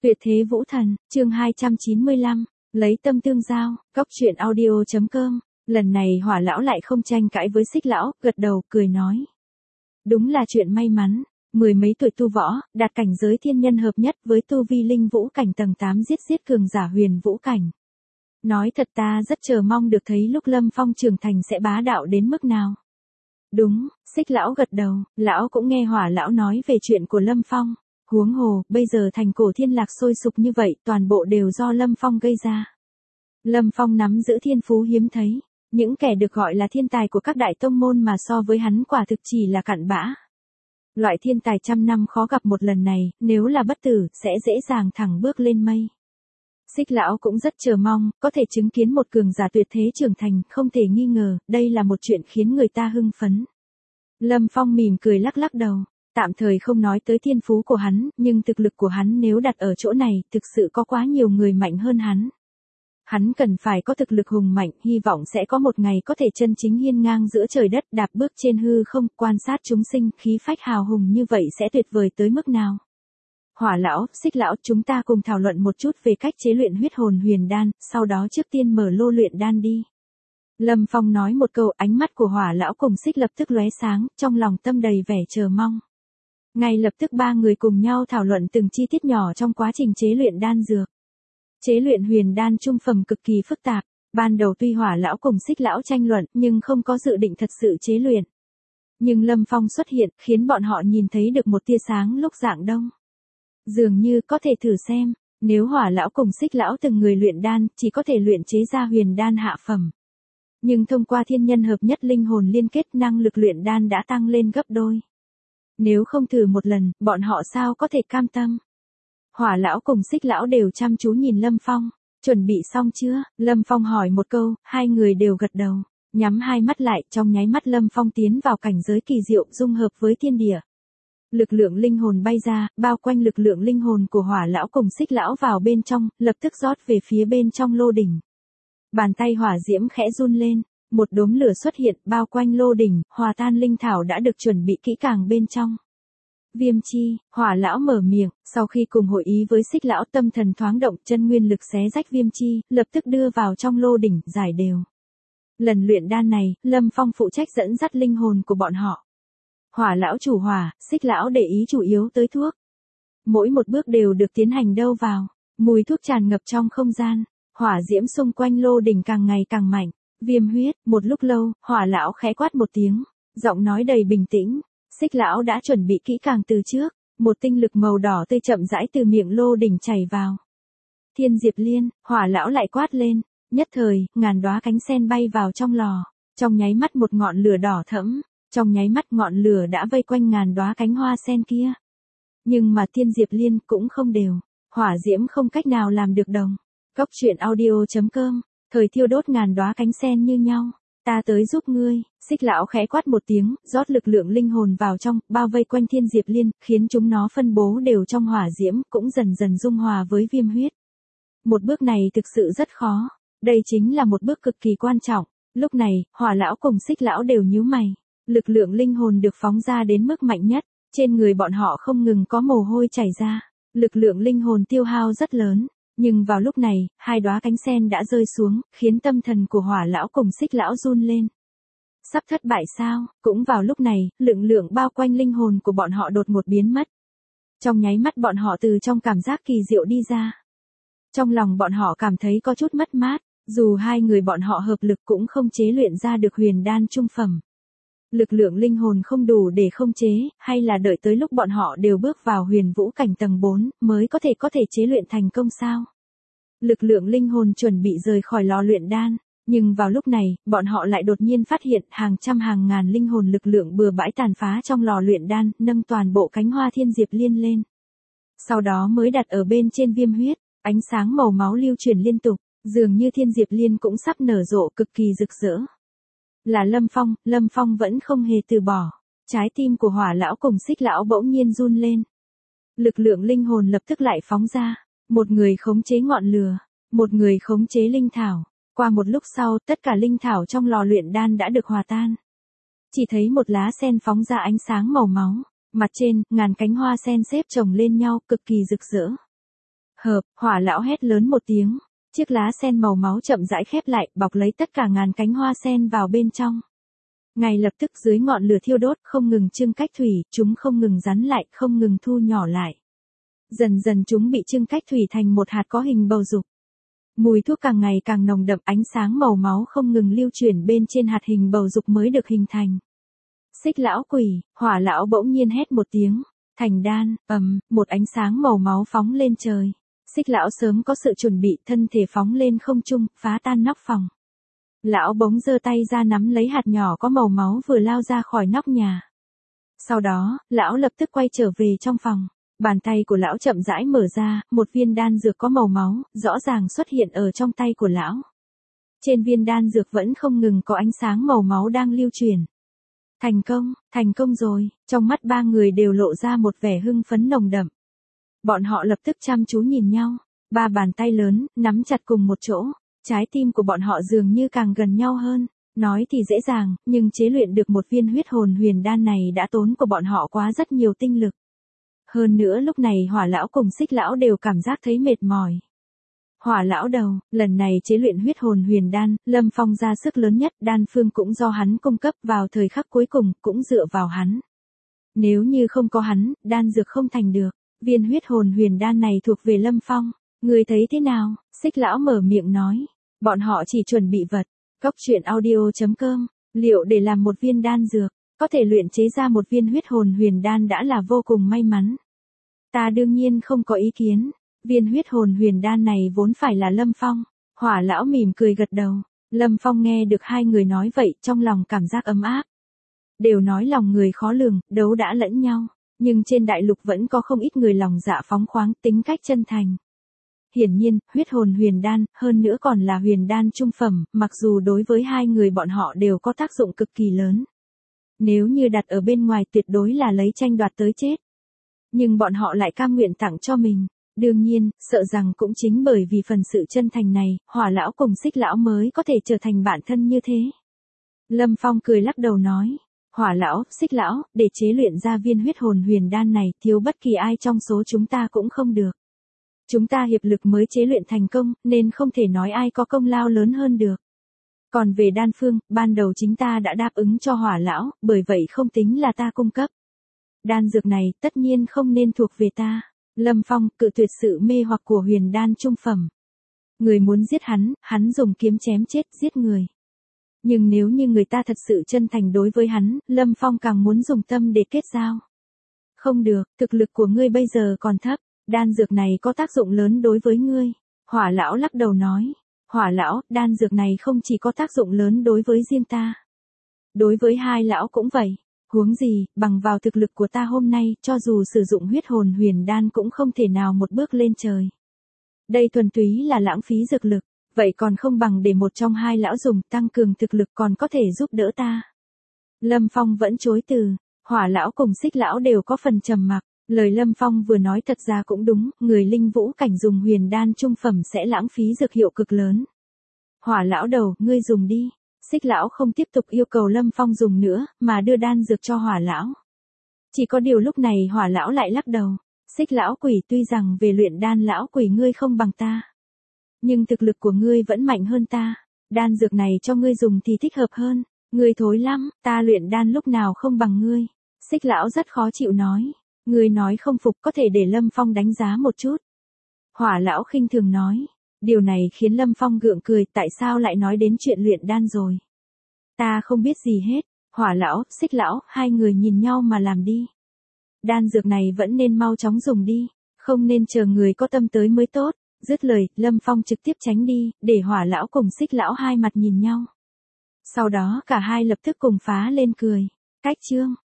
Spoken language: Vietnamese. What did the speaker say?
Tuyệt thế vũ thần, chương 295, lấy tâm tương giao, góc truyện audio.com. Lần này Hỏa lão lại không tranh cãi với Xích lão, gật đầu, cười nói. Đúng là chuyện may mắn, mười mấy tuổi tu võ, đạt cảnh giới thiên nhân hợp nhất với tu vi linh vũ cảnh tầng 8 giết cường giả huyền vũ cảnh. Nói thật ta rất chờ mong được thấy lúc Lâm Phong trưởng thành sẽ bá đạo đến mức nào. Đúng, Xích lão gật đầu, lão cũng nghe Hỏa lão nói về chuyện của Lâm Phong. Huống hồ, bây giờ thành cổ thiên lạc sôi sục như vậy, toàn bộ đều do Lâm Phong gây ra. Lâm Phong nắm giữ thiên phú hiếm thấy, những kẻ được gọi là thiên tài của các đại tông môn mà so với hắn quả thực chỉ là cặn bã. Loại thiên tài trăm năm khó gặp một lần này, nếu là bất tử, sẽ dễ dàng thẳng bước lên mây. Xích lão cũng rất chờ mong, có thể chứng kiến một cường giả tuyệt thế trưởng thành, không thể nghi ngờ, đây là một chuyện khiến người ta hưng phấn. Lâm Phong mỉm cười lắc lắc đầu. Tạm thời không nói tới thiên phú của hắn, nhưng thực lực của hắn nếu đặt ở chỗ này, thực sự có quá nhiều người mạnh hơn hắn. Hắn cần phải có thực lực hùng mạnh, hy vọng sẽ có một ngày có thể chân chính hiên ngang giữa trời đất, đạp bước trên hư không, quan sát chúng sinh, khí phách hào hùng như vậy sẽ tuyệt vời tới mức nào. Hỏa lão, Xích lão, chúng ta cùng thảo luận một chút về cách chế luyện huyết hồn huyền đan, sau đó trước tiên mở lô luyện đan đi. Lâm Phong nói một câu, ánh mắt của Hỏa lão cùng Xích lập tức lóe sáng, trong lòng tâm đầy vẻ chờ mong. Ngay lập tức ba người cùng nhau thảo luận từng chi tiết nhỏ trong quá trình chế luyện đan dược. Chế luyện huyền đan trung phẩm cực kỳ phức tạp, ban đầu tuy Hỏa lão cùng Xích lão tranh luận nhưng không có dự định thật sự chế luyện. Nhưng Lâm Phong xuất hiện khiến bọn họ nhìn thấy được một tia sáng lúc rạng đông. Dường như có thể thử xem, nếu Hỏa lão cùng Xích lão từng người luyện đan chỉ có thể luyện chế ra huyền đan hạ phẩm. Nhưng thông qua thiên nhân hợp nhất linh hồn liên kết năng lực luyện đan đã tăng lên gấp đôi. Nếu không thử một lần, bọn họ sao có thể cam tâm. Hỏa lão cùng Xích lão đều chăm chú nhìn Lâm Phong. Chuẩn bị xong chưa? Lâm Phong hỏi một câu, hai người đều gật đầu. Nhắm hai mắt lại, trong nháy mắt Lâm Phong tiến vào cảnh giới kỳ diệu dung hợp với thiên địa. Lực lượng linh hồn bay ra, bao quanh lực lượng linh hồn của Hỏa lão cùng Xích lão vào bên trong, lập tức rót về phía bên trong lô đỉnh. Bàn tay hỏa diễm khẽ run lên. Một đốm lửa xuất hiện bao quanh lô đỉnh, hòa tan linh thảo đã được chuẩn bị kỹ càng bên trong. Viêm chi, Hỏa lão mở miệng, sau khi cùng hội ý với Xích lão tâm thần thoáng động, chân nguyên lực xé rách viêm chi, lập tức đưa vào trong lô đỉnh, giải đều. Lần luyện đan này, Lâm Phong phụ trách dẫn dắt linh hồn của bọn họ. Hỏa lão chủ hỏa, Xích lão để ý chủ yếu tới thuốc. Mỗi một bước đều được tiến hành đâu vào, mùi thuốc tràn ngập trong không gian, hỏa diễm xung quanh lô đỉnh càng ngày càng mạnh. Viêm huyết, một lúc lâu, Hỏa lão khẽ quát một tiếng, giọng nói đầy bình tĩnh. Xích lão đã chuẩn bị kỹ càng từ trước, một tinh lực màu đỏ tươi chậm rãi từ miệng lô đỉnh chảy vào. Thiên diệp liên, Hỏa lão lại quát lên, nhất thời, ngàn đóa cánh sen bay vào trong lò, trong nháy mắt một ngọn lửa đỏ thẫm, trong nháy mắt ngọn lửa đã vây quanh ngàn đóa cánh hoa sen kia. Nhưng mà thiên diệp liên cũng không đều, hỏa diễm không cách nào làm được đồng. Góc truyện audio.com. Thời thiêu đốt ngàn đóa cánh sen như nhau, ta tới giúp ngươi. Xích lão khẽ quát một tiếng, rót lực lượng linh hồn vào trong, bao vây quanh thiên diệp liên, khiến chúng nó phân bố đều trong hỏa diễm, cũng dần dần dung hòa với viêm huyết. Một bước này thực sự rất khó, đây chính là một bước cực kỳ quan trọng. Lúc này, Hỏa lão cùng Xích lão đều nhíu mày, lực lượng linh hồn được phóng ra đến mức mạnh nhất, trên người bọn họ không ngừng có mồ hôi chảy ra, lực lượng linh hồn tiêu hao rất lớn. Nhưng vào lúc này, hai đóa cánh sen đã rơi xuống, khiến tâm thần của Hỏa lão cùng Xích lão run lên. Sắp thất bại sao? Cũng vào lúc này, lực lượng bao quanh linh hồn của bọn họ đột ngột biến mất. Trong nháy mắt bọn họ từ trong cảm giác kỳ diệu đi ra. Trong lòng bọn họ cảm thấy có chút mất mát, dù hai người bọn họ hợp lực cũng không chế luyện ra được huyền đan trung phẩm. Lực lượng linh hồn không đủ để không chế, hay là đợi tới lúc bọn họ đều bước vào huyền vũ cảnh tầng 4, mới có thể chế luyện thành công sao? Lực lượng linh hồn chuẩn bị rời khỏi lò luyện đan, nhưng vào lúc này, bọn họ lại đột nhiên phát hiện hàng trăm hàng ngàn linh hồn lực lượng bừa bãi tàn phá trong lò luyện đan, nâng toàn bộ cánh hoa thiên diệp liên lên. Sau đó mới đặt ở bên trên viêm huyết, ánh sáng màu máu lưu chuyển liên tục, dường như thiên diệp liên cũng sắp nở rộ cực kỳ rực rỡ. Là Lâm Phong vẫn không hề từ bỏ. Trái tim của Hỏa lão cùng Xích lão bỗng nhiên run lên. Lực lượng linh hồn lập tức lại phóng ra. Một người khống chế ngọn lửa, một người khống chế linh thảo. Qua một lúc sau, tất cả linh thảo trong lò luyện đan đã được hòa tan. Chỉ thấy một lá sen phóng ra ánh sáng màu máu. Mặt trên, ngàn cánh hoa sen xếp chồng lên nhau, cực kỳ rực rỡ. Hợp, Hỏa lão hét lớn một tiếng. Chiếc lá sen màu máu chậm rãi khép lại, bọc lấy tất cả ngàn cánh hoa sen vào bên trong. Ngay lập tức dưới ngọn lửa thiêu đốt, không ngừng trưng cách thủy, chúng không ngừng rắn lại, không ngừng thu nhỏ lại. Dần dần chúng bị trưng cách thủy thành một hạt có hình bầu dục. Mùi thuốc càng ngày càng nồng đậm, ánh sáng màu máu không ngừng lưu chuyển bên trên hạt hình bầu dục mới được hình thành. Xích lão quỷ, Hỏa lão bỗng nhiên hét một tiếng. Thành đan, một ánh sáng màu máu phóng lên trời. Xích lão sớm có sự chuẩn bị, thân thể phóng lên không trung, phá tan nóc phòng. Lão bỗng giơ tay ra nắm lấy hạt nhỏ có màu máu vừa lao ra khỏi nóc nhà. Sau đó, lão lập tức quay trở về trong phòng. Bàn tay của lão chậm rãi mở ra, một viên đan dược có màu máu, rõ ràng xuất hiện ở trong tay của lão. Trên viên đan dược vẫn không ngừng có ánh sáng màu máu đang lưu truyền. Thành công rồi, trong mắt ba người đều lộ ra một vẻ hưng phấn nồng đậm. Bọn họ lập tức chăm chú nhìn nhau, ba bàn tay lớn, nắm chặt cùng một chỗ, trái tim của bọn họ dường như càng gần nhau hơn. Nói thì dễ dàng, nhưng chế luyện được một viên huyết hồn huyền đan này đã tốn của bọn họ quá rất nhiều tinh lực. Hơn nữa lúc này Hỏa lão cùng Xích lão đều cảm giác thấy mệt mỏi. Hỏa lão đầu, lần này chế luyện huyết hồn huyền đan, Lâm Phong ra sức lớn nhất, đan phương cũng do hắn cung cấp vào thời khắc cuối cùng, cũng dựa vào hắn. Nếu như không có hắn, đan dược không thành được, viên huyết hồn huyền đan này thuộc về Lâm Phong. Người thấy thế nào? Xích lão mở miệng nói. Bọn họ chỉ chuẩn bị vật. Cốc truyện audio.com, liệu để làm một viên đan dược, có thể luyện chế ra một viên huyết hồn huyền đan đã là vô cùng may mắn. Ta đương nhiên không có ý kiến. Viên huyết hồn huyền đan này vốn phải là Lâm Phong. Hỏa lão mỉm cười gật đầu. Lâm Phong nghe được hai người nói vậy, trong lòng cảm giác ấm áp. Đều nói lòng người khó lường, đấu đã lẫn nhau. Nhưng trên đại lục vẫn có không ít người lòng dạ phóng khoáng, tính cách chân thành. Hiển nhiên, huyết hồn huyền đan, hơn nữa còn là huyền đan trung phẩm, mặc dù đối với hai người bọn họ đều có tác dụng cực kỳ lớn. Nếu như đặt ở bên ngoài tuyệt đối là lấy tranh đoạt tới chết. Nhưng bọn họ lại cam nguyện tặng cho mình. Đương nhiên, sợ rằng cũng chính bởi vì phần sự chân thành này, Hỏa lão cùng Xích lão mới có thể trở thành bạn thân như thế. Lâm Phong cười lắc đầu nói. Hỏa lão, Xích lão, để chế luyện ra viên huyết hồn huyền đan này, thiếu bất kỳ ai trong số chúng ta cũng không được. Chúng ta hiệp lực mới chế luyện thành công, nên không thể nói ai có công lao lớn hơn được. Còn về đan phương, ban đầu chính ta đã đáp ứng cho Hỏa lão, bởi vậy không tính là ta cung cấp. Đan dược này, tất nhiên không nên thuộc về ta. Lâm Phong, cự tuyệt sự mê hoặc của huyền đan trung phẩm. Người muốn giết hắn dùng kiếm chém chết giết người. Nhưng nếu như người ta thật sự chân thành đối với hắn, Lâm Phong càng muốn dùng tâm để kết giao. Không được, thực lực của ngươi bây giờ còn thấp, đan dược này có tác dụng lớn đối với ngươi. Hỏa lão lắc đầu nói. Hỏa lão, đan dược này không chỉ có tác dụng lớn đối với riêng ta. Đối với hai lão cũng vậy. Huống gì, bằng vào thực lực của ta hôm nay, cho dù sử dụng huyết hồn huyền đan cũng không thể nào một bước lên trời. Đây thuần túy là lãng phí dược lực, vậy còn không bằng để một trong hai lão dùng tăng cường thực lực còn có thể giúp đỡ ta. Lâm Phong vẫn chối từ, Hỏa lão cùng Xích lão đều có phần trầm mặc, lời Lâm Phong vừa nói thật ra cũng đúng, người linh vũ cảnh dùng huyền đan trung phẩm sẽ lãng phí dược hiệu cực lớn. Hỏa lão đầu, ngươi dùng đi. Xích lão không tiếp tục yêu cầu Lâm Phong dùng nữa, mà đưa đan dược cho Hỏa lão. Chỉ có điều lúc này Hỏa lão lại lắc đầu. Xích lão quỷ, tuy rằng về luyện đan lão quỷ ngươi không bằng ta. Nhưng thực lực của ngươi vẫn mạnh hơn ta. Đan dược này cho ngươi dùng thì thích hợp hơn. Ngươi thối lắm, ta luyện đan lúc nào không bằng ngươi. Xích lão rất khó chịu nói. Ngươi nói không phục có thể để Lâm Phong đánh giá một chút. Hỏa lão khinh thường nói. Điều này khiến Lâm Phong gượng cười, tại sao lại nói đến chuyện luyện đan rồi. Ta không biết gì hết. Hỏa lão, Xích lão, hai người nhìn nhau mà làm đi. Đan dược này vẫn nên mau chóng dùng đi, không nên chờ người có tâm tới mới tốt. Dứt lời, Lâm Phong trực tiếp tránh đi, để Hỏa lão cùng Xích lão hai mặt nhìn nhau. Sau đó cả hai lập tức cùng phá lên cười. Cách chương